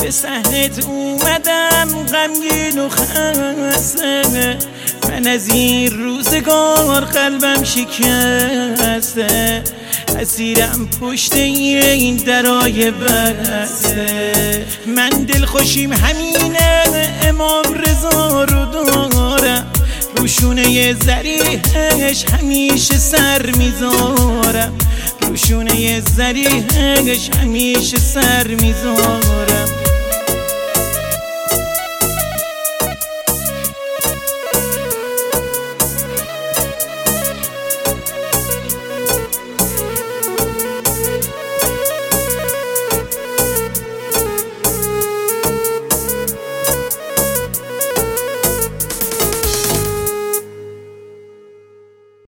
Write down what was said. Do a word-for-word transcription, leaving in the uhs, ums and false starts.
به صحنت اومدم غمگین و خسته، من از این روزگار قلبم شکسته، اسیرم پشت این درای بسته. من دلخوشیم همینه امام رضا رو دارم، روشونه زریحش همیشه سر میذارم، روشونه زریحش همیشه سر میذارم.